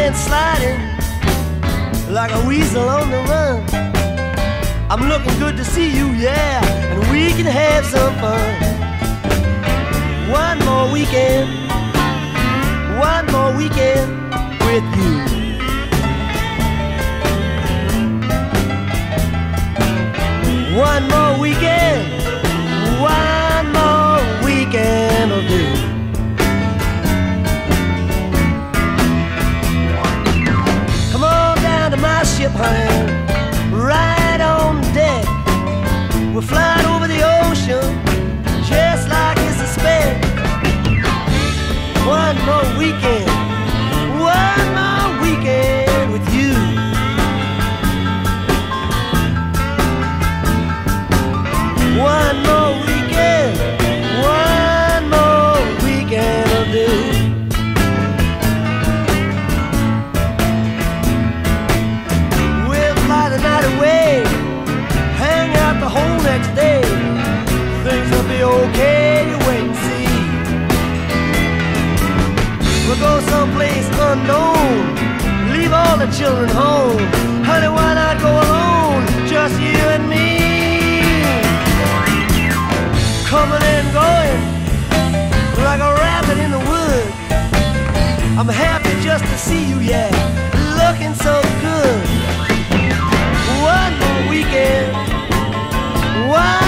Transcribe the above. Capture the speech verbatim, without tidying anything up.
and sliding like a weasel on the run. I'm looking good to see you, yeah, and we can have some fun. One more weekend, one more weekend with you. One more weekend, one more weekend will do. Come on down to my ship, honey, right on deck. We're flying over the ocean just like it's a speck. One more weekend, one more weekend with you. One more weekend, one more weekend will do. We'll fly the night away, hang out the whole next day. Things will be okay, you wait and see. We'll go someplace unknown, leave all the children home. Honey, why not go alone, just you and me? Coming and going like a rabbit in the wood. I'm happy just to see you, yeah, looking so good. One more weekend, one